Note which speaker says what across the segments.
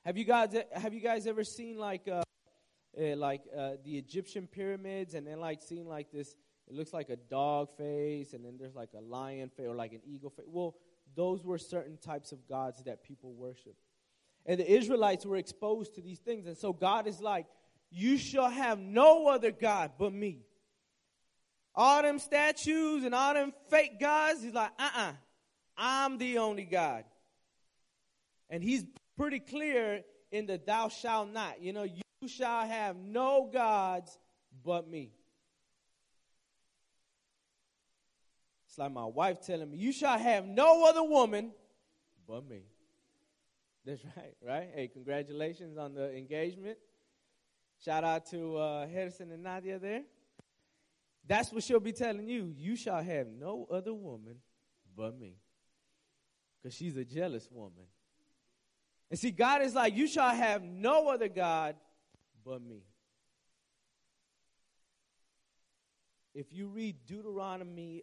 Speaker 1: Have you guys ever seen the Egyptian pyramids, and then like seen like this? It looks like a dog face, and then there's like a lion face or like an eagle face. Well, those were certain types of gods that people worship. And the Israelites were exposed to these things. And so God is like, you shall have no other God but me. All them statues and all them fake gods, he's like, I'm the only God. And he's pretty clear in the thou shalt not. You shall have no gods but me. It's like my wife telling me, you shall have no other woman but me. That's right? Hey, congratulations on the engagement. Shout out to Harrison and Nadia there. That's what she'll be telling you. You shall have no other woman but me. Because she's a jealous woman. And see, God is like, you shall have no other God but me. If you read Deuteronomy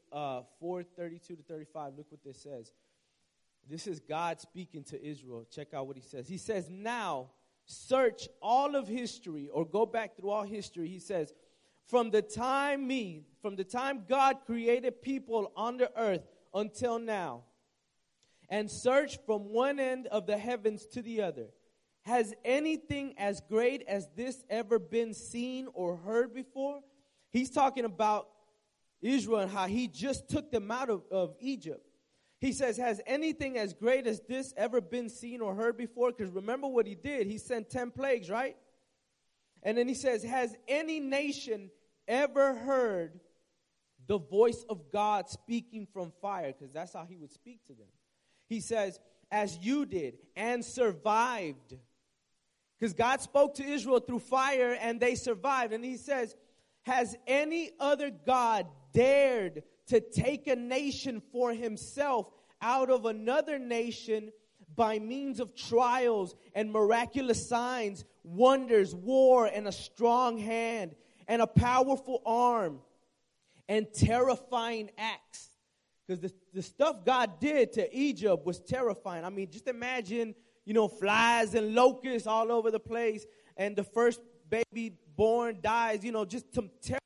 Speaker 1: 4:32-35, look what this says. This is God speaking to Israel. Check out what he says. He says, now search all of history, or go back through all history. He says, from the time God created people on the earth until now, and search from one end of the heavens to the other. Has anything as great as this ever been seen or heard before? He's talking about Israel and how he just took them out of Egypt. He says, has anything as great as this ever been seen or heard before? Because remember what he did. He sent 10 plagues, right? And then he says, has any nation ever heard the voice of God speaking from fire? Because that's how he would speak to them. He says, as you did, and survived. Because God spoke to Israel through fire, and they survived. And he says, has any other God dared to take a nation for himself out of another nation by means of trials and miraculous signs, wonders, war, and a strong hand, and a powerful arm, and terrifying acts? Because the stuff God did to Egypt was terrifying. I mean, just imagine, flies and locusts all over the place, and the first baby born dies, just some terror.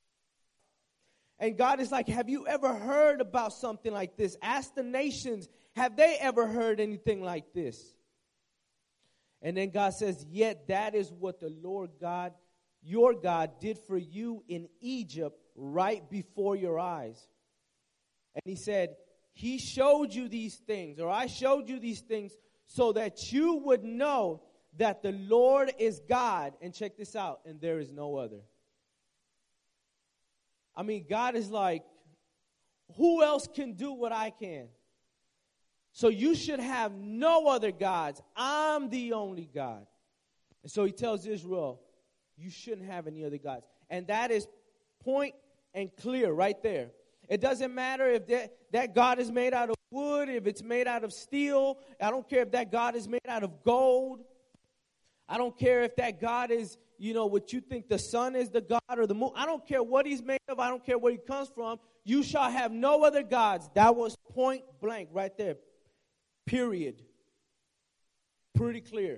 Speaker 1: And God is like, have you ever heard about something like this? Ask the nations, have they ever heard anything like this? And then God says, yet that is what the Lord God, your God, did for you in Egypt right before your eyes. And he said, he showed you these things, or I showed you these things so that you would know that the Lord is God. And check this out, and there is no other. I mean, God is like, who else can do what I can? So you should have no other gods. I'm the only God. And so he tells Israel, you shouldn't have any other gods. And that is point and clear right there. It doesn't matter if that God is made out of wood, if it's made out of steel. I don't care if that God is made out of gold. I don't care if that God is, what you think the sun is the God or the moon. I don't care what he's made of. I don't care where he comes from. You shall have no other gods. That was point blank right there. Period. Pretty clear.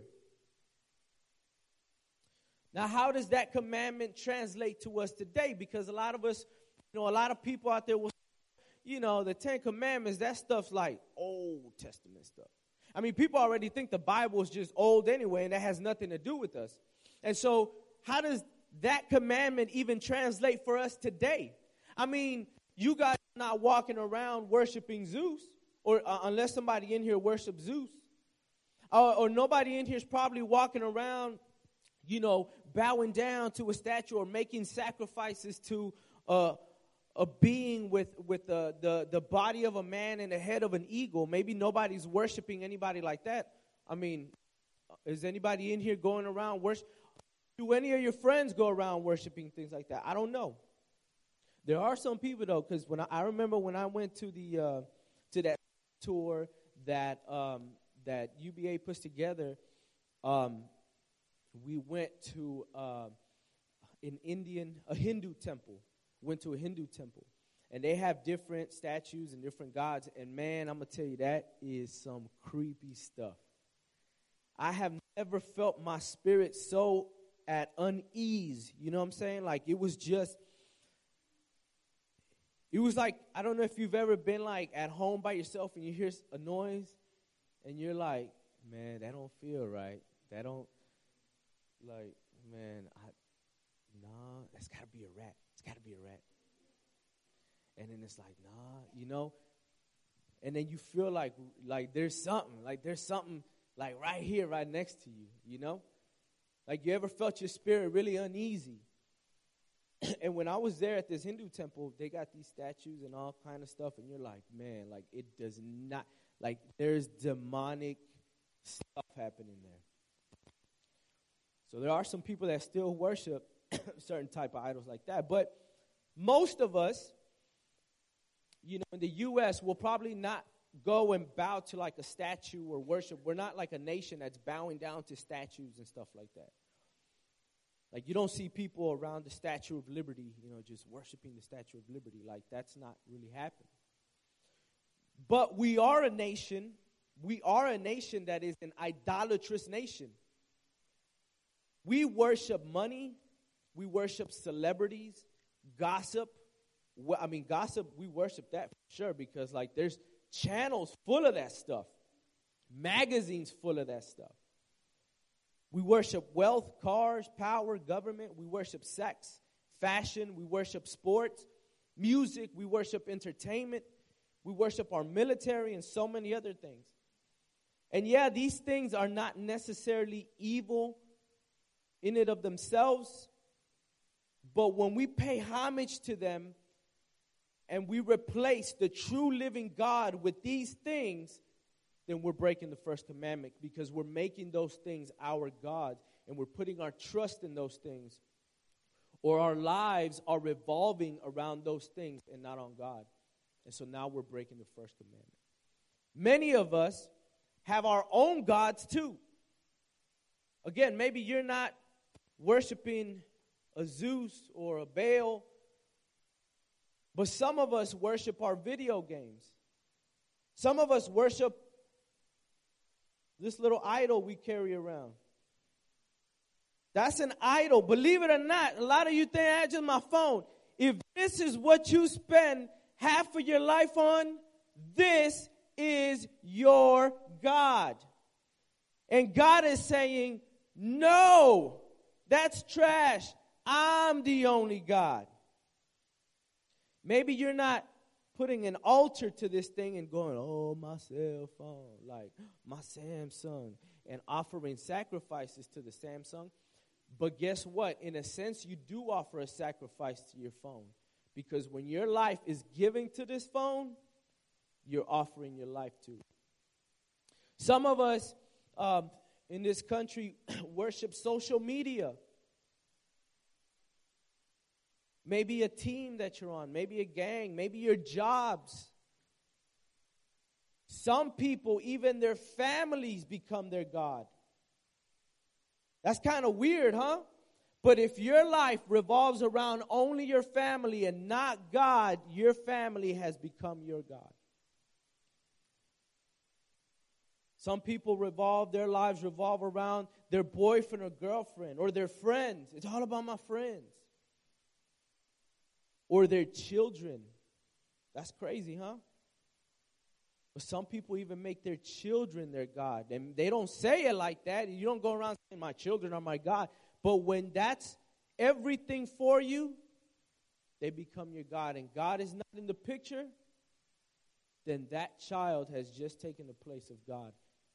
Speaker 1: Now, how does that commandment translate to us today? Because a lot of us, a lot of people out there will, the 10 Commandments, that stuff's like Old Testament stuff. I mean, people already think the Bible is just old anyway, and that has nothing to do with us. And so, how does that commandment even translate for us today? I mean, you guys are not walking around worshiping Zeus, or unless somebody in here worships Zeus. Or nobody in here is probably walking around, bowing down to a statue or making sacrifices to a being with the body of a man and the head of an eagle. Maybe nobody's worshiping anybody like that. I mean, is anybody in here going around worship? Do any of your friends go around worshiping things like that? I don't know. There are some people though, because I remember when I went to that tour that UBA puts together, we went to a Hindu temple. Went to a Hindu temple, and they have different statues and different gods, and man, I'm going to tell you, that is some creepy stuff. I have never felt my spirit so at unease. You know what I'm saying? Like, it was like, I don't know if you've ever been like at home by yourself and you hear a noise and you're like, man, that don't feel right. That don't, like, man, that's got to be a rat. It's got to be a rat. And then it's like, nah, you know. And then you feel like there's something like right here, right next to you, you know. Like, you ever felt your spirit really uneasy? And when I was there at this Hindu temple, they got these statues and all kind of stuff, and you're like, man, like, it does not, like, there's demonic stuff happening there. So there are some people that still worship certain type of idols like that. But most of us, you know, in the U.S., will probably not go and bow to like a statue or worship. We're not like a nation that's bowing down to statues and stuff like that. Like, you don't see people around the Statue of Liberty, you know, just worshiping the Statue of Liberty. Like, that's not really happening. But we are a nation that is an idolatrous nation. We worship money. We worship celebrities, gossip. Well, I mean, gossip, we worship that for sure because, like, there's channels full of that stuff. Magazines full of that stuff. We worship wealth, cars, power, government. We worship sex, fashion. We worship sports, music. We worship entertainment. We worship our military and so many other things. And yeah, these things are not necessarily evil in and of themselves. But when we pay homage to them and we replace the true living God with these things, then we're breaking the first commandment because we're making those things our gods and we're putting our trust in those things. Or our lives are revolving around those things and not on God. And so now we're breaking the first commandment. Many of us have our own gods too. Again, maybe you're not worshiping a Zeus or a Baal, but some of us worship our video games. Some of us worship this little idol we carry around. That's an idol. Believe it or not, a lot of you think, that's just my phone. If this is what you spend half of your life on, this is your God. And God is saying, no, that's trash. I'm the only God. Maybe you're not putting an altar to this thing and going, oh, my cell phone, like my Samsung, and offering sacrifices to the Samsung. But guess what? In a sense, you do offer a sacrifice to your phone. Because when your life is giving to this phone, you're offering your life to it. Some of us in this country worship social media. Maybe a team that you're on, maybe a gang, maybe your jobs. Some people, even their families become their God. That's kind of weird, huh? But if your life revolves around only your family and not God, your family has become your God. Some people their lives revolve around their boyfriend or girlfriend or their friends. It's all about my friends. Or their children. That's crazy, huh? But some people even make their children their God. And they don't say it like that. You don't go around saying, my children are my God. But when that's everything for you, they become your God. And God is not in the picture, then that child has just taken the place of God.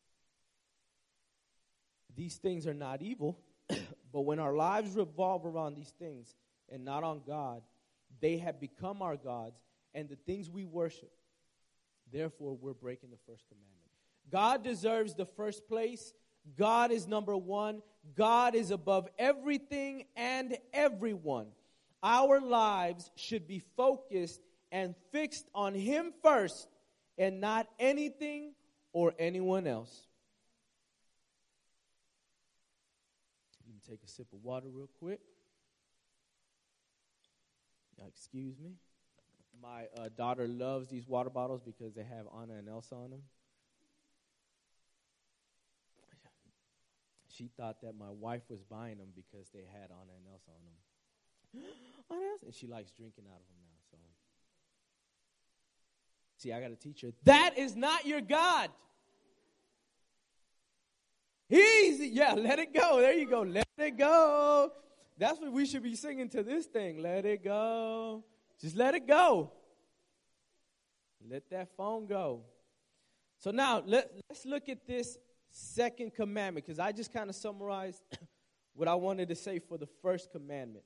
Speaker 1: These things are not evil. But when our lives revolve around these things and not on God, they have become our gods and the things we worship. Therefore, we're breaking the first commandment. God deserves the first place. God is number one. God is above everything and everyone. Our lives should be focused and fixed on Him first and not anything or anyone else. Let me take a sip of water real quick. Excuse me. My daughter loves these water bottles because they have Anna and Elsa on them. She thought that my wife was buying them because they had on and else on them. On else? And she likes drinking out of them now. So, see, I got to teach her. That is not your God. Let it go. There you go. Let it go. That's what we should be singing to this thing. Let it go. Just let it go. Let that phone go. So now, let's look at this second commandment, because I just kind of summarized what I wanted to say for the first commandment.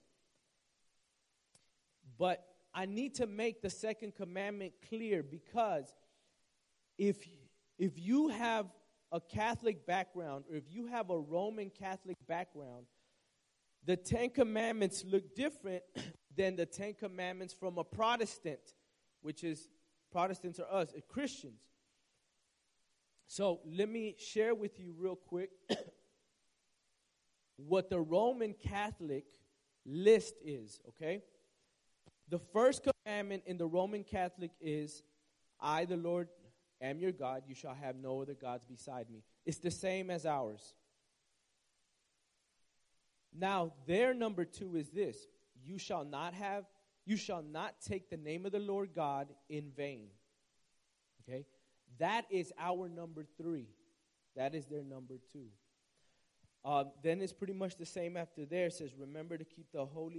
Speaker 1: But I need to make the second commandment clear, because if you have a Catholic background, or if you have a Roman Catholic background, the Ten Commandments look different than the Ten Commandments from a Protestant, which is, Protestants are us, Christians. So let me share with you real quick what the Roman Catholic list is, okay? The first commandment in the Roman Catholic is, I, the Lord, am your God. You shall have no other gods beside me. It's the same as ours. Now, their number 2 is this. You shall not take the name of the Lord God in vain. Okay? That is our number 3. That is their number 2. Then it's pretty much the same after there. It says, remember to keep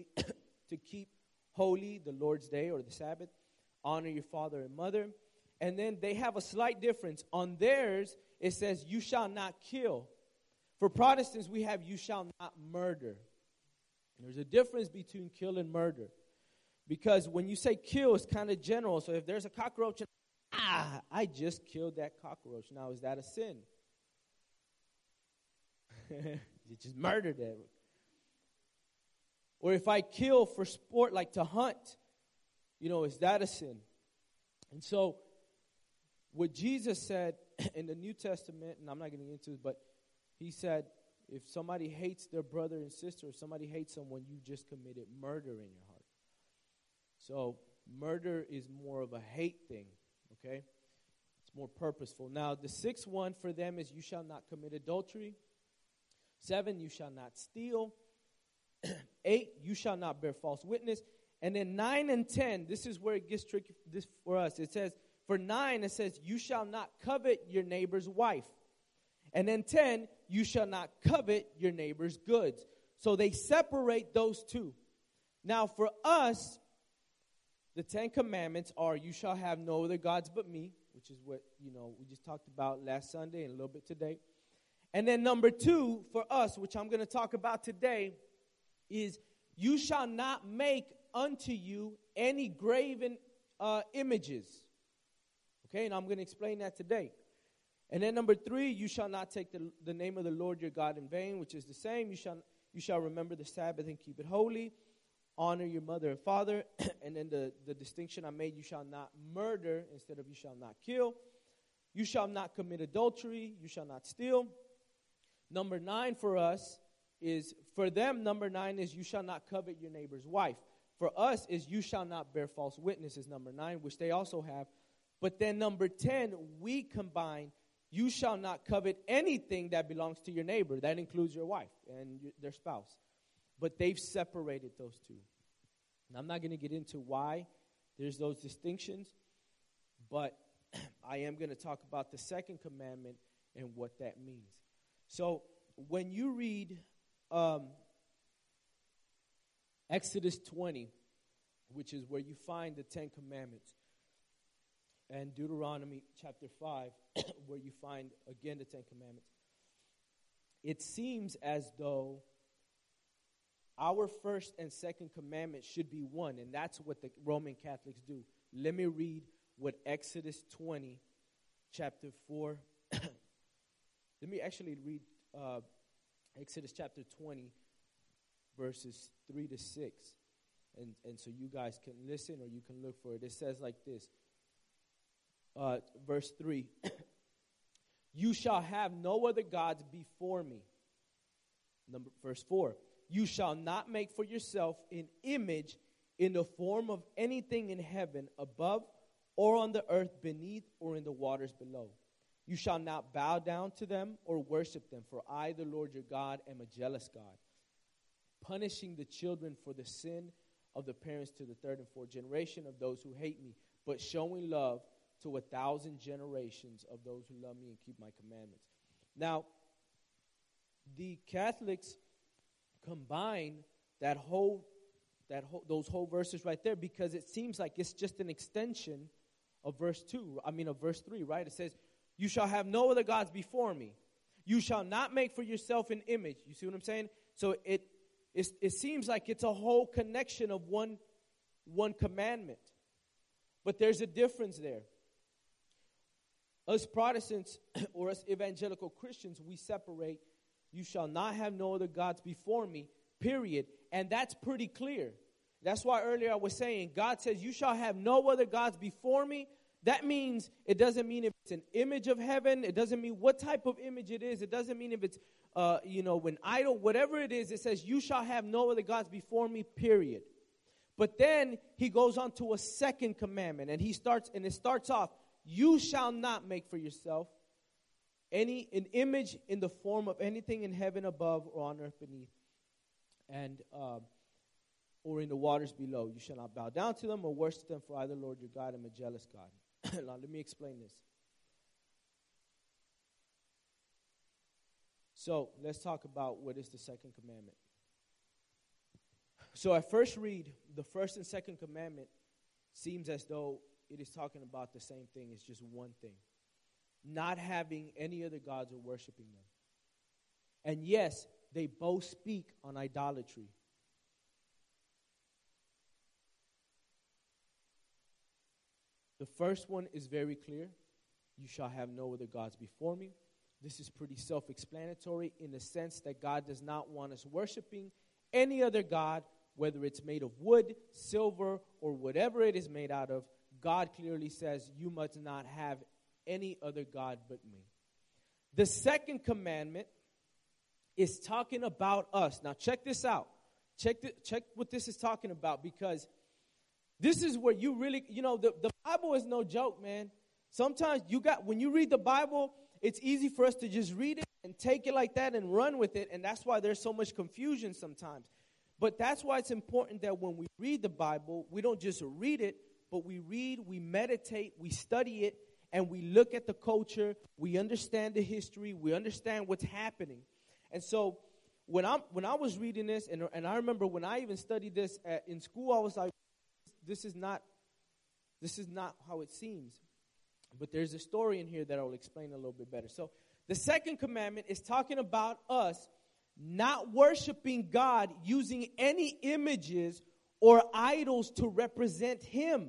Speaker 1: holy the Lord's day or the Sabbath. Honor your father and mother. And then they have a slight difference. On theirs, it says, you shall not kill. For Protestants, we have, you shall not murder. There's a difference between kill and murder. Because when you say kill, it's kind of general. So if there's a cockroach, I just killed that cockroach. Now, is that a sin? You just murdered it. Or if I kill for sport, like to hunt, is that a sin? And so, what Jesus said in the New Testament, and I'm not getting into it, but he said, if somebody hates their brother and sister, or somebody hates someone, you just committed murder in your heart. So, murder is more of a hate thing, okay? It's more purposeful. Now, the 6th one for them is, you shall not commit adultery. 7, you shall not steal. 8, you shall not bear false witness. And then 9 and 10, this is where it gets tricky for us. It says, for 9, it says, you shall not covet your neighbor's wife. And then 10, you shall not covet your neighbor's goods. So they separate those two. Now for us, the 10 commandments are, you shall have no other gods but me, which is what, we just talked about last Sunday and a little bit today. And then number 2 for us, which I'm going to talk about today, is you shall not make unto you any graven images. Okay, and I'm going to explain that today. And then number 3, you shall not take the name of the Lord your God in vain, which is the same. You shall remember the Sabbath and keep it holy. Honor your mother and father. And then the distinction I made, you shall not murder instead of you shall not kill. You shall not commit adultery. You shall not steal. Number 9 for us is, for them, number 9 is you shall not covet your neighbor's wife. For us is you shall not bear false witness is number 9, which they also have. But then number 10, we combine, you shall not covet anything that belongs to your neighbor. That includes your wife and their spouse. But they've separated those two. And I'm not going to get into why there's those distinctions, but I am going to talk about the second commandment and what that means. So when you read Exodus 20, which is where you find the 10 commandments, and Deuteronomy chapter 5, where you find, again, the 10 commandments, it seems as though our first and second commandment should be one, and that's what the Roman Catholics do. Let me read what Exodus 20, chapter 4. Let me actually read Exodus chapter 20, verses 3 to 6. And so you guys can listen or you can look for it. It says like this. Verse 3. You shall have no other gods before me. Verse 4. You shall not make for yourself an image in the form of anything in heaven above or on the earth beneath or in the waters below. You shall not bow down to them or worship them, for I, the Lord your God, am a jealous God, punishing the children for the sin of the parents to the third and fourth generation of those who hate me, but showing love to 1,000 generations of those who love me and keep my commandments. Now, the Catholics combine those whole verses right there because it seems like it's just an extension of verse 3, right? It says, you shall have no other gods before me. You shall not make for yourself an image. You see what I'm saying? So it seems like it's a whole connection of one commandment. But there's a difference there. Us Protestants or us evangelical Christians, we separate, you shall not have no other gods before me, period. And that's pretty clear. That's why earlier I was saying, God says, you shall have no other gods before me. That means, it doesn't mean if it's an image of heaven. It doesn't mean what type of image it is. It doesn't mean if it's, an idol, whatever it is. It says, you shall have no other gods before me, period. But then he goes on to a second commandment, and it starts off, you shall not make for yourself an image in the form of anything in heaven above or on earth beneath, and or in the waters below. You shall not bow down to them or worship them, for I, the Lord your God, am a jealous God. Now, let me explain this. So, let's talk about what is the second commandment. So, at first read, the first and second commandment seems as though it is talking about the same thing. It's just one thing. Not having any other gods or worshiping them. And yes, they both speak on idolatry. The first one is very clear. You shall have no other gods before me. This is pretty self-explanatory in the sense that God does not want us worshiping any other god, whether it's made of wood, silver, or whatever it is made out of. God clearly says, you must not have any other god but me. The second commandment is talking about us. Now, check this out. Check what this is talking about, because this is where you really, the Bible is no joke, man. Sometimes when you read the Bible, it's easy for us to just read it and take it like that and run with it, and that's why there's so much confusion sometimes. But that's why it's important that when we read the Bible, we don't just read it, but we read, we meditate, we study it, and we look at the culture, we understand the history, we understand what's happening. And so when I was reading this, and I remember when I even studied this in school, I was like, this is not how it seems. But there's a story in here that I will explain a little bit better. So the second commandment is talking about us not worshiping God using any images or idols to represent Him.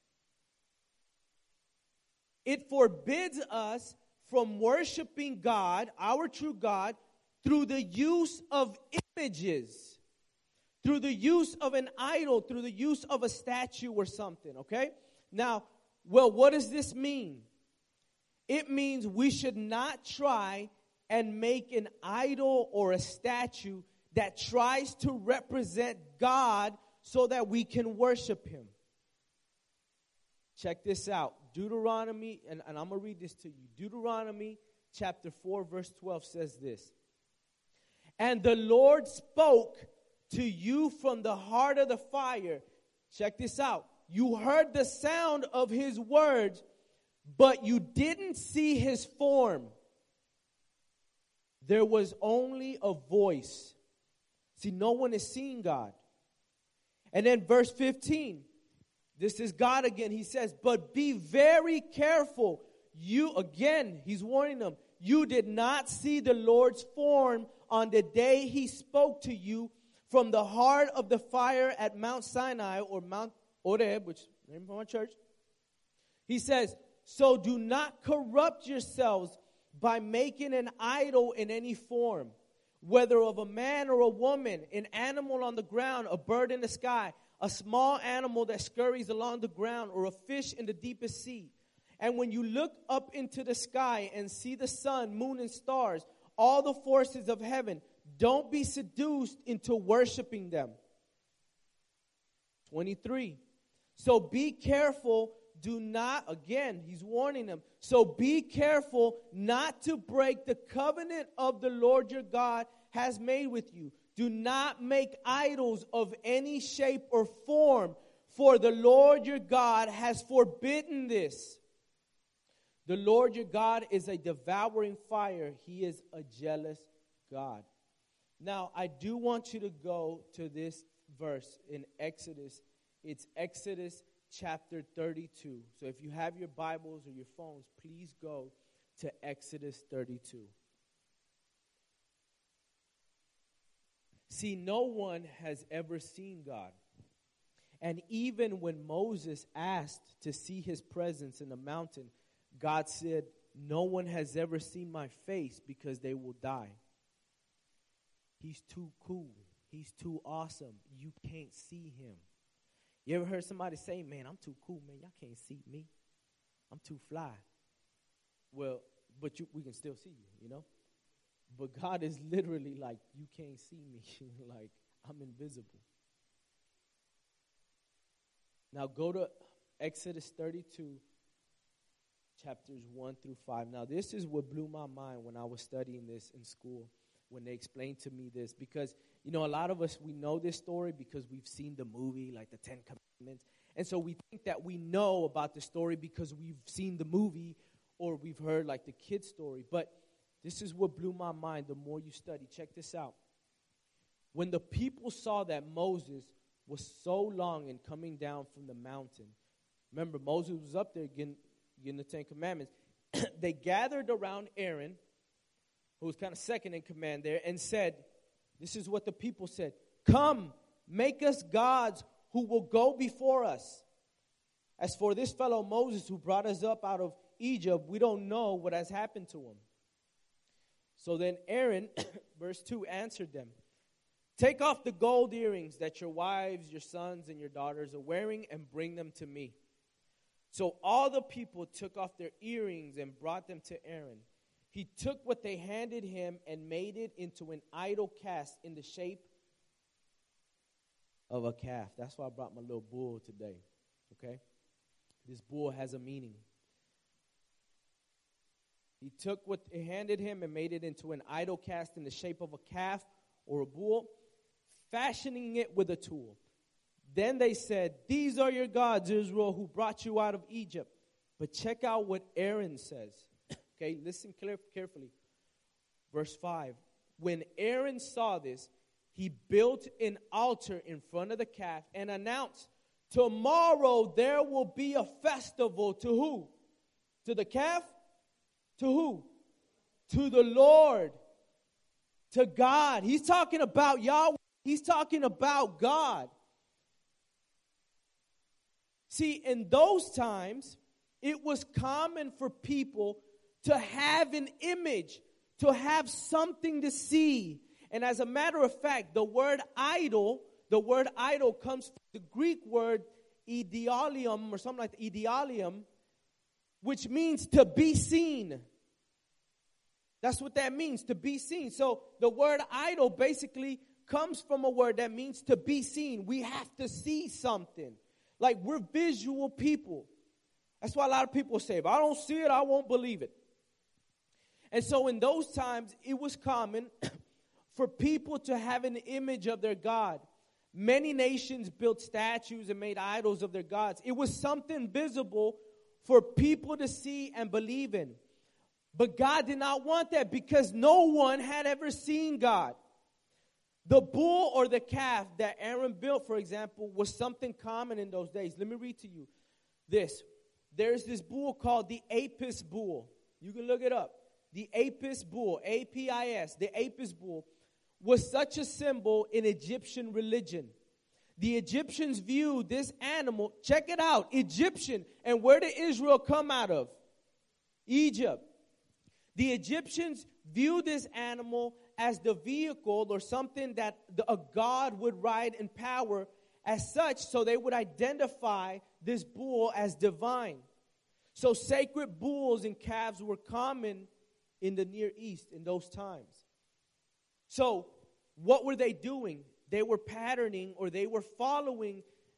Speaker 1: It forbids us from worshiping God, our true God, through the use of images, through the use of an idol, through the use of a statue or something, okay? Now, what does this mean? It means we should not try and make an idol or a statue that tries to represent God so that we can worship Him. Check this out. Deuteronomy, and I'm going to read this to you. Deuteronomy chapter 4, verse 12 says this. And the Lord spoke to you from the heart of the fire. Check this out. You heard the sound of His words, but you didn't see His form. There was only a voice. See, no one is seeing God. And then verse 15. This is God again. He says, but be very careful. He's warning them. You did not see the Lord's form on the day He spoke to you from the heart of the fire at Mount Sinai, or Mount Oreb, which is the name of our church. He says, so do not corrupt yourselves by making an idol in any form, whether of a man or a woman, an animal on the ground, a bird in the sky, a small animal that scurries along the ground, or a fish in the deepest sea. And when you look up into the sky and see the sun, moon, and stars, all the forces of heaven, don't be seduced into worshiping them. 23. So be careful, do not, again, he's warning them. So be careful not to break the covenant of the Lord your God has made with you. Do not make idols of any shape or form, for the Lord your God has forbidden this. The Lord your God is a devouring fire. He is a jealous God. Now, I do want you to go to this verse in Exodus. It's Exodus chapter 32. So if you have your Bibles or your phones, please go to Exodus 32. See, no one has ever seen God. And even when Moses asked to see his presence in the mountain, God said, no one has ever seen my face because they will die. He's too cool. He's too awesome. You can't see him. You ever heard somebody say, man, I'm too cool, man. Y'all can't see me. I'm too fly. Well, but we can still see you, you know. But God is literally like, you can't see me. Like, I'm invisible. Now go to Exodus 32. Chapters 1 through 5. Now, this is what blew my mind when I was studying this in school, when they explained to me this. Because, you know, a lot of us, we know this story because we've seen the movie, like the Ten Commandments. And so we think that we know about the story because we've seen the movie or we've heard, like, the kid's story. But this is what blew my mind the more you study. Check this out. When the people saw that Moses was so long in coming down from the mountain, remember, Moses was up there getting the Ten Commandments, they gathered around Aaron, who was kind of second in command there, and said, this is what the people said, come, make us gods who will go before us. As for this fellow Moses who brought us up out of Egypt, we don't know what has happened to him. So then Aaron, verse 2, answered them, take off the gold earrings that your wives, your sons, and your daughters are wearing and bring them to me. So all the people took off their earrings and brought them to Aaron. He took what they handed him and made it into an idol cast in the shape of a calf. That's why I brought my little bull today, okay? This bull has a meaning. He took what they handed him and made it into an idol cast in the shape of a calf or a bull, fashioning it with a tool. Then they said, these are your gods, Israel, who brought you out of Egypt. But check out what Aaron says. Okay, listen carefully. Verse 5. When Aaron saw this, he built an altar in front of the calf and announced, tomorrow there will be a festival to who? To the calf? To who? To the Lord. To God. He's talking about Yahweh. He's talking about God. See, in those times, it was common for people to have an image, to have something to see. And as a matter of fact, the word idol comes from the Greek word idealium or something like that, idealium, which means to be seen. That's what that means, to be seen. So the word idol basically comes from a word that means to be seen. We have to see something. Like, we're visual people. That's why a lot of people say, if I don't see it, I won't believe it. And so in those times, it was common for people to have an image of their God. Many nations built statues and made idols of their gods. It was something visible for people to see and believe in. But God did not want that because no one had ever seen God. The bull or the calf that Aaron built, for example, was something common in those days. Let me read to you this. There's this bull called the Apis bull. You can look it up. The Apis bull, A-P-I-S, the Apis bull, was such a symbol in Egyptian religion. The Egyptians viewed this animal, check it out, Egyptian. And where did Israel come out of? Egypt. The Egyptians viewed this animal as the vehicle or something that a god would ride in power as such, so they would identify this bull as divine. So sacred bulls and calves were common in the Near East in those times. So what were they doing? They were patterning or they were following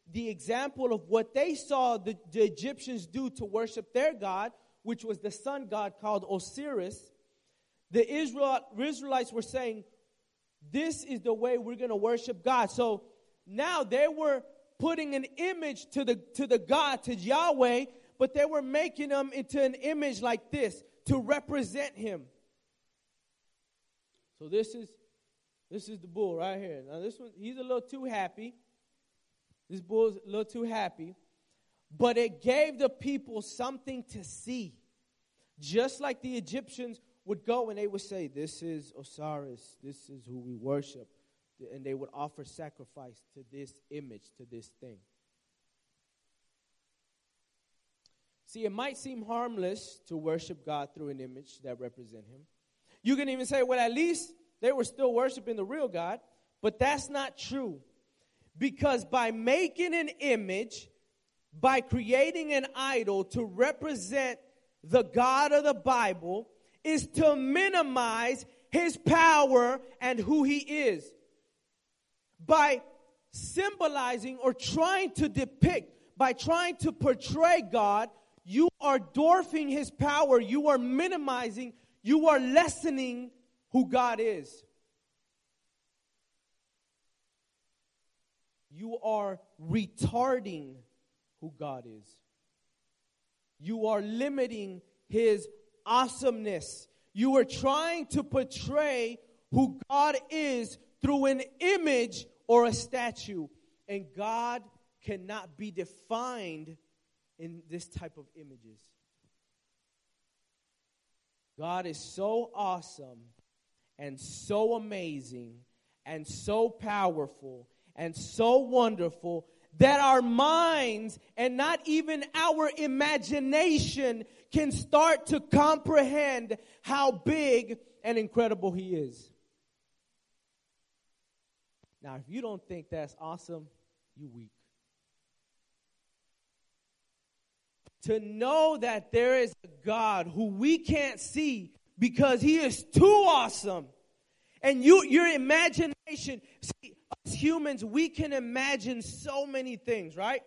Speaker 1: the example of what they saw the Egyptians do to worship their god, which was the sun god called Osiris. The Israelites were saying, this is the way we're going to worship God. So now they were putting an image to the God, to Yahweh, but they were making him into an image like this to represent him. So this is the bull right here. Now this one, he's a little too happy. This bull's a little too happy. But it gave the people something to see. Just like the Egyptians would go and they would say, this is Osiris, this is who we worship. And they would offer sacrifice to this image, to this thing. See, it might seem harmless to worship God through an image that represents him. You can even say, well, at least they were still worshiping the real God. But that's not true. Because by making an image, by creating an idol to represent the God of the Bible, is to minimize his power and who he is. By symbolizing or trying to depict, by trying to portray God, you are dwarfing his power. You are minimizing, you are lessening who God is. You are retarding who God is. You are limiting his awesomeness. You are trying to portray who God is through an image or a statue. And God cannot be defined in this type of images. God is so awesome and so amazing and so powerful and so wonderful that our minds and not even our imagination can start to comprehend how big and incredible he is. Now, if you don't think that's awesome, you weak. To know that there is a God who we can't see because he is too awesome. And your imagination, see, us humans, we can imagine so many things, right?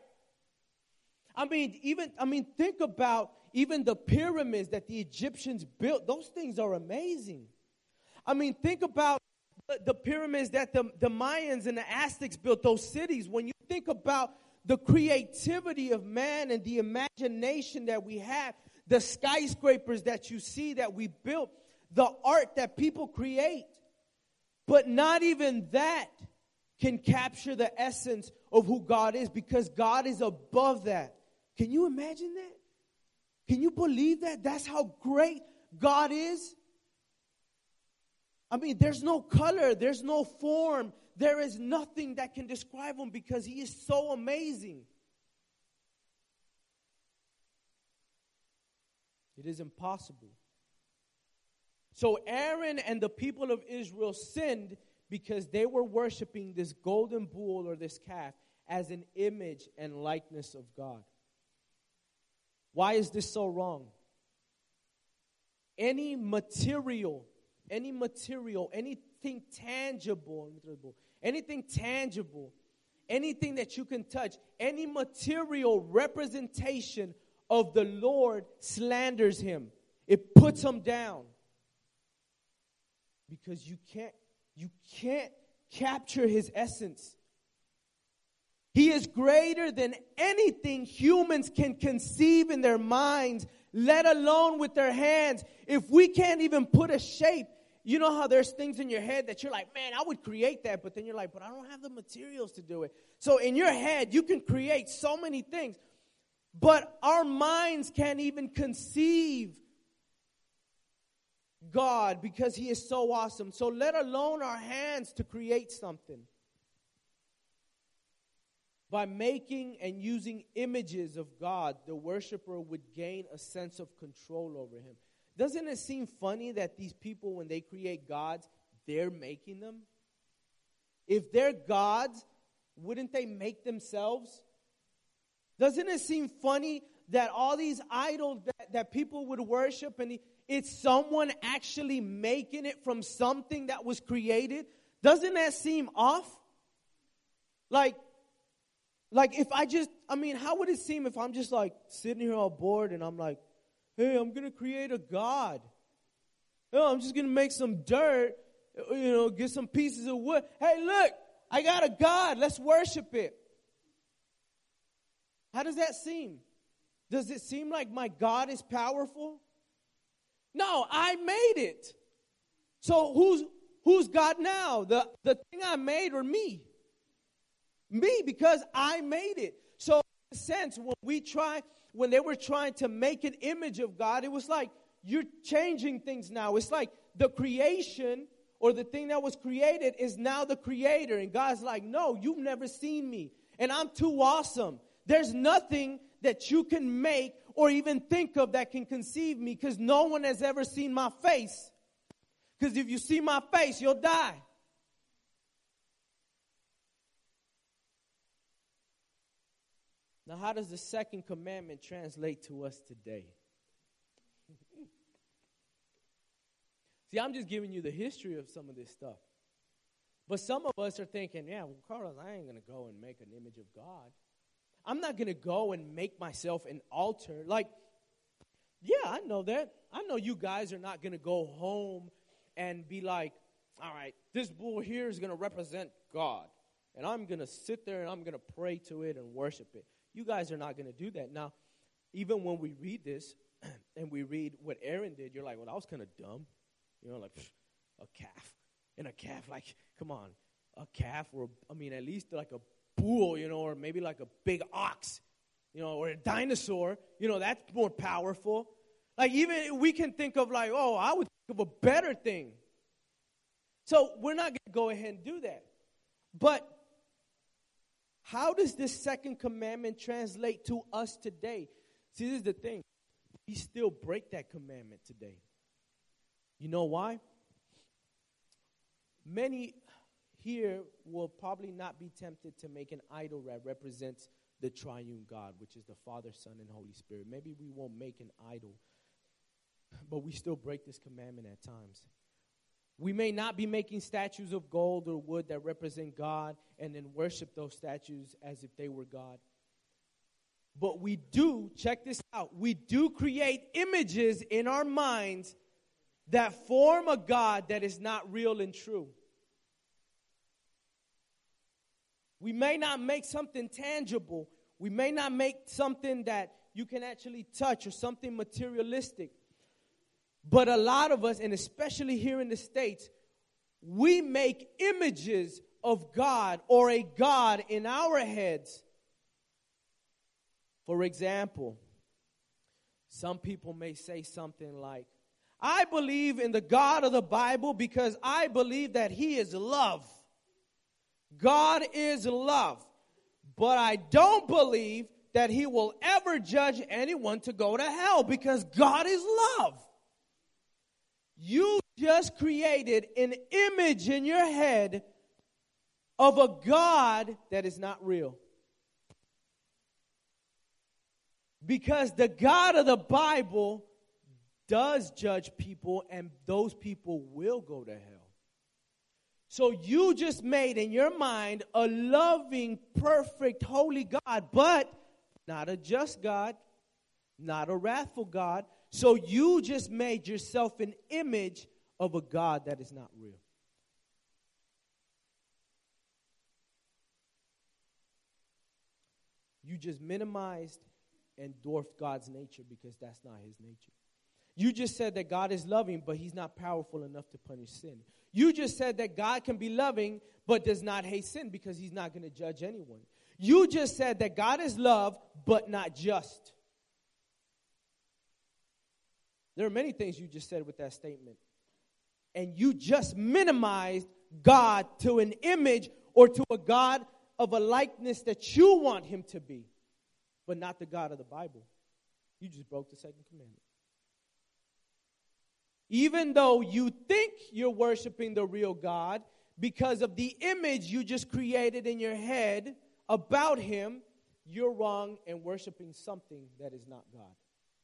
Speaker 1: Think about even the pyramids that the Egyptians built. Those things are amazing. Think about the pyramids that the Mayans and the Aztecs built, those cities. When you think about the creativity of man and the imagination that we have, the skyscrapers that you see that we built, the art that people create. But not even that can capture the essence of who God is, because God is above that. Can you imagine that? Can you believe that? That's how great God is. There's no color, there's no form, there is nothing that can describe him because he is so amazing. It is impossible. So Aaron and the people of Israel sinned because they were worshiping this golden bull or this calf as an image and likeness of God. Why is this so wrong? Any material, anything tangible, anything that you can touch, any material representation of the Lord slanders him. It puts him down. Because you can't capture his essence. He is greater than anything humans can conceive in their minds, let alone with their hands. If we can't even put a shape, you know how there's things in your head that you're like, man, I would create that. But then you're like, but I don't have the materials to do it. So in your head, you can create so many things. But our minds can't even conceive God because he is so awesome. So let alone our hands to create something. By making and using images of God, the worshiper would gain a sense of control over him. Doesn't it seem funny that these people, when they create gods, they're making them? If they're gods, wouldn't they make themselves? Doesn't it seem funny that all these idols that people would worship, and it's someone actually making it from something that was created? Doesn't that seem off? Like, Like if how would it seem if I'm just like sitting here all bored and I'm like, hey, I'm going to create a God. I'm just going to make some dirt, get some pieces of wood. Hey, look, I got a God. Let's worship it. How does that seem? Does it seem like my God is powerful? No, I made it. So who's God now? The thing I made or me? Me, because I made it. So in a sense, when they were trying to make an image of God, it was like you're changing things now. It's like the creation or the thing that was created is now the creator. And God's like, no, you've never seen me. And I'm too awesome. There's nothing that you can make or even think of that can conceive me because no one has ever seen my face. Because if you see my face, you'll die. Now, how does the second commandment translate to us today? See, I'm just giving you the history of some of this stuff. But some of us are thinking, yeah, well, Carlos, I ain't going to go and make an image of God. I'm not going to go and make myself an altar. Like, yeah, I know that. I know you guys are not going to go home and be like, all right, this bull here is going to represent God. And I'm going to sit there and I'm going to pray to it and worship it. You guys are not going to do that. Now, even when we read this and we read what Aaron did, you're like, well, that was kind of dumb. Like a calf. And a calf, like, come on. A calf or, at least like a bull, or maybe like a big ox, or a dinosaur. That's more powerful. Like, even we can think of like, oh, I would think of a better thing. So we're not going to go ahead and do that. But how does this second commandment translate to us today? See, this is the thing. We still break that commandment today. You know why? Many here will probably not be tempted to make an idol that represents the triune God, which is the Father, Son, and Holy Spirit. Maybe we won't make an idol, but we still break this commandment at times. We may not be making statues of gold or wood that represent God and then worship those statues as if they were God. But we do, check this out, we do create images in our minds that form a God that is not real and true. We may not make something tangible. We may not make something that you can actually touch or something materialistic. But a lot of us, and especially here in the States, we make images of God or a God in our heads. For example, some people may say something like, I believe in the God of the Bible because I believe that He is love. God is love. But I don't believe that He will ever judge anyone to go to hell because God is love. You just created an image in your head of a God that is not real. Because the God of the Bible does judge people, and those people will go to hell. So you just made in your mind a loving, perfect, holy God, but not a just God, not a wrathful God. So you just made yourself an image of a God that is not real. You just minimized and dwarfed God's nature because that's not His nature. You just said that God is loving, but He's not powerful enough to punish sin. You just said that God can be loving, but does not hate sin because He's not going to judge anyone. You just said that God is love, but not just. There are many things you just said with that statement. And you just minimized God to an image or to a God of a likeness that you want Him to be, but not the God of the Bible. You just broke the second commandment. Even though you think you're worshiping the real God, because of the image you just created in your head about Him, you're wrong and worshiping something that is not God.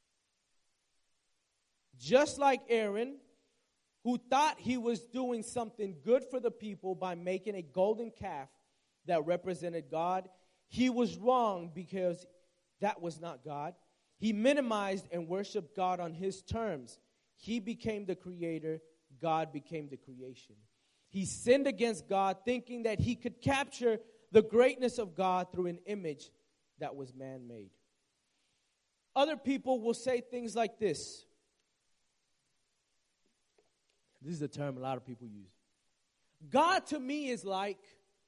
Speaker 1: Just like Aaron, who thought he was doing something good for the people by making a golden calf that represented God, He was wrong because that was not God. He minimized and worshiped God on his terms. He became the creator. God became the creation. He sinned against God, thinking that he could capture the greatness of God through an image that was man-made. Other people will say things like this. This is a term a lot of people use. God to me is like.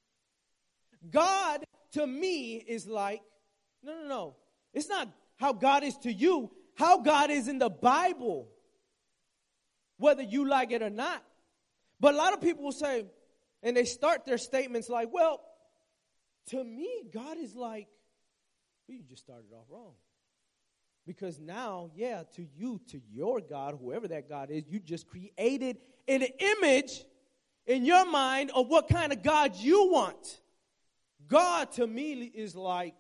Speaker 1: God to me is like. No. It's not how God is to you. How God is in the Bible. Whether you like it or not. But a lot of people will say, and they start their statements like, well, to me, God is like. Well, you just started off wrong. Because now, to you, to your God, whoever that God is, you just created an image in your mind of what kind of God you want. God to me is like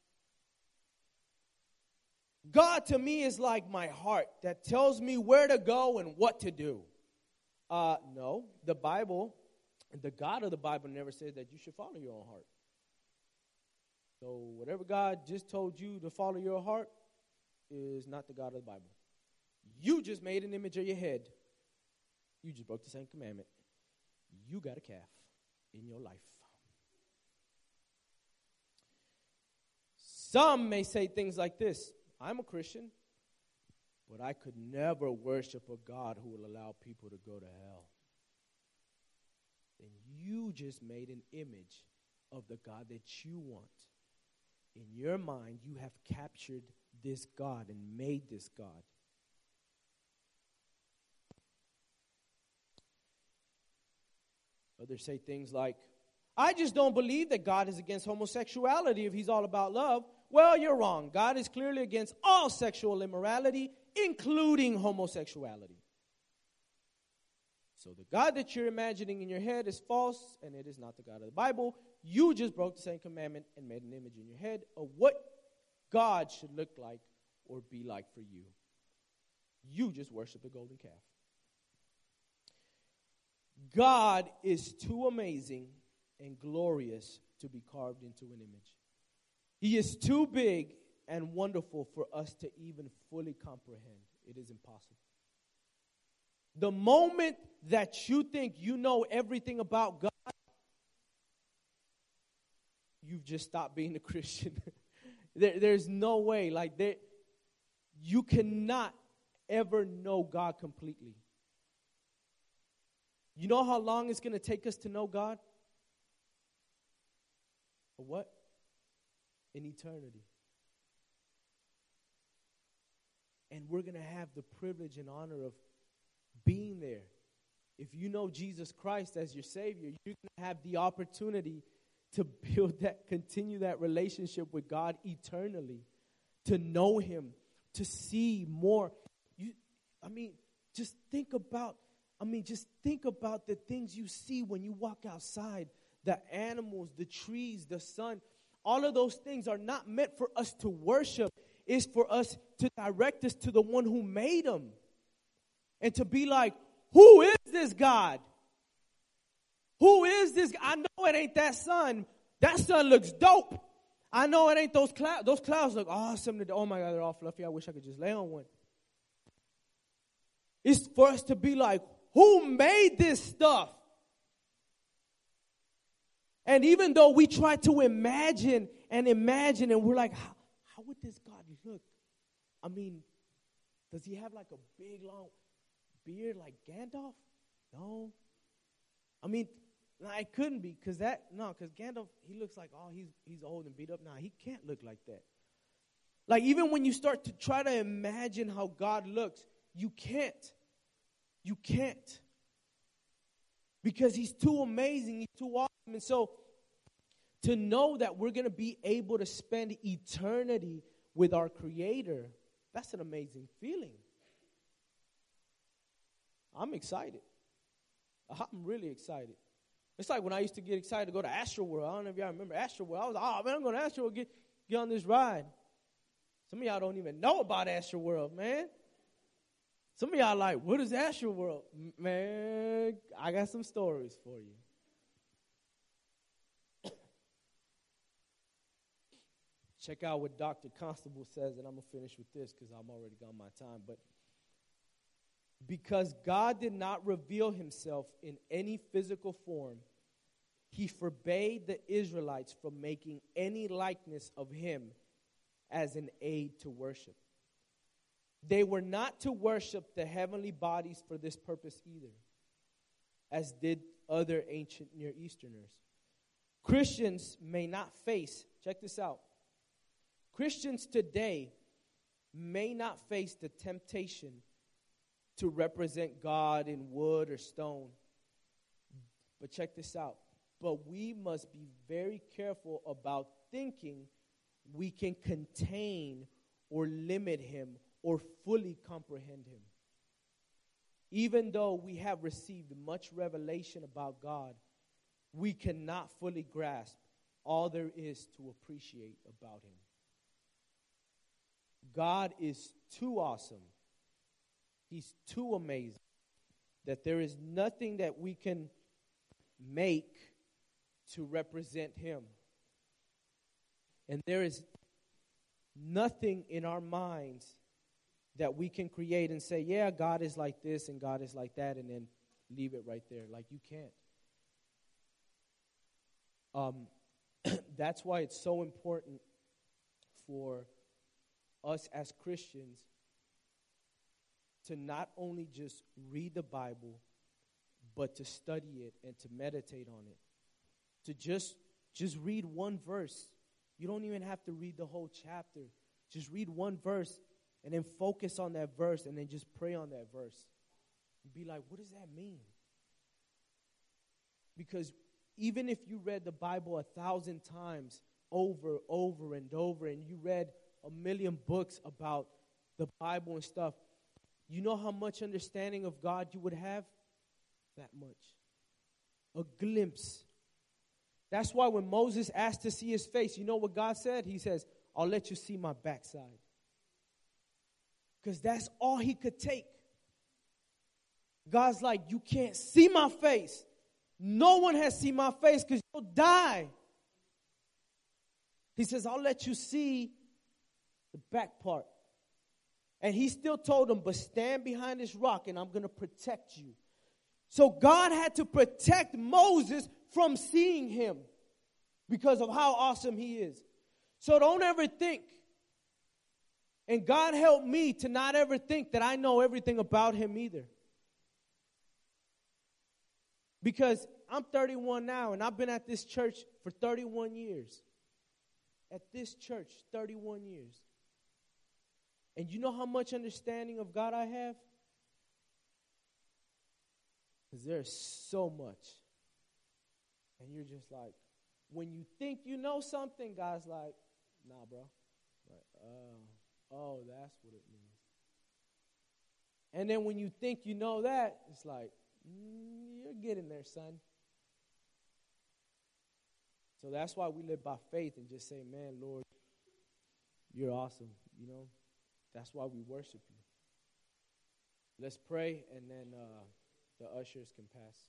Speaker 1: my heart that tells me where to go and what to do. No, the Bible, the God of the Bible never said that you should follow your own heart. So whatever God just told you to follow your heart is not the God of the Bible. You just made an image of your head. You just broke the same commandment. You got a calf in your life. Some may say things like this. I'm a Christian, but I could never worship a God who will allow people to go to hell. Then you just made an image of the God that you want. In your mind, you have captured this God and made this God. Others say things like, I just don't believe that God is against homosexuality if he's all about love. Well, you're wrong. God is clearly against all sexual immorality, including homosexuality. So the God that you're imagining in your head is false, and it is not the God of the Bible. You just broke the same commandment and made an image in your head of what God should look like or be like for you. You just worship the golden calf. God is too amazing and glorious to be carved into an image. He is too big and wonderful for us to even fully comprehend. It is impossible. The moment that you think you know everything about God, you've just stopped being a Christian. There's no way. You cannot ever know God completely. You know how long it's going to take us to know God? For what? In eternity. And we're going to have the privilege and honor of being there. If you know Jesus Christ as your Savior, you're going to have the opportunity to continue that relationship with God eternally, to know Him, to see more. Just think about the things you see when you walk outside, the animals, the trees, the sun. All of those things are not meant for us to worship. It's for us to direct us to the one who made them. And to be like, who is this God? Who is this? I know it ain't that sun. That sun looks dope. I know it ain't those clouds. Those clouds look awesome. Oh my God, they're all fluffy. I wish I could just lay on one. It's for us to be like, who made this stuff? And even though we try to imagine, and we're like, how would this God look? Does he have like a big, long beard like Gandalf? No. It couldn't be, because Gandalf, he looks like, he's old and beat up. He can't look like that. Like, even when you start to try to imagine how God looks, you can't. You can't. Because he's too amazing, he's too awesome. And so, to know that we're going to be able to spend eternity with our Creator, that's an amazing feeling. I'm excited. I'm really excited. It's like when I used to get excited to go to Astroworld. I don't know if y'all remember Astroworld. I was like, I'm going to Astroworld, get on this ride. Some of y'all don't even know about Astroworld, man. Some of y'all like, what is Astroworld? Man, I got some stories for you. Check out what Dr. Constable says, and I'm going to finish with this because I'm already gone my time. But because God did not reveal himself in any physical form, he forbade the Israelites from making any likeness of him as an aid to worship. They were not to worship the heavenly bodies for this purpose either, as did other ancient Near Easterners. Christians may not face, check this out, Christians today may not face the temptation to represent God in wood or stone. But check this out. But we must be very careful about thinking we can contain or limit him or fully comprehend him. Even though we have received much revelation about God, we cannot fully grasp all there is to appreciate about him. God is too awesome. He's too amazing that there is nothing that we can make to represent him. And there is nothing in our minds that we can create and say, yeah, God is like this and God is like that, and then leave it right there. Like, you can't. That's why it's so important for us as Christians to not only just read the Bible, but to study it and to meditate on it. To just read one verse. You don't even have to read the whole chapter. Just read one verse and then focus on that verse and then just pray on that verse. And be like, what does that mean? Because even if you read the Bible 1,000 times over and over, and you read 1,000,000 books about the Bible and stuff, you know how much understanding of God you would have? That much. A glimpse. That's why when Moses asked to see his face, you know what God said? He says, I'll let you see my backside. Because that's all he could take. God's like, you can't see my face. No one has seen my face because you'll die. He says, I'll let you see the back part. And he still told him, but stand behind this rock and I'm going to protect you. So God had to protect Moses from seeing him because of how awesome he is. So don't ever think, and God help me to not ever think that I know everything about him either. Because I'm 31 now, and I've been at this church for 31 years. At this church, 31 years. And you know how much understanding of God I have? Because there's so much. And you're just like, when you think you know something, God's like, nah, bro. Like, oh, that's what it means. And then when you think you know that, it's like, you're getting there, son. So that's why we live by faith and just say, man, Lord, you're awesome, you know. That's why we worship you. Let's pray, and then the ushers can pass.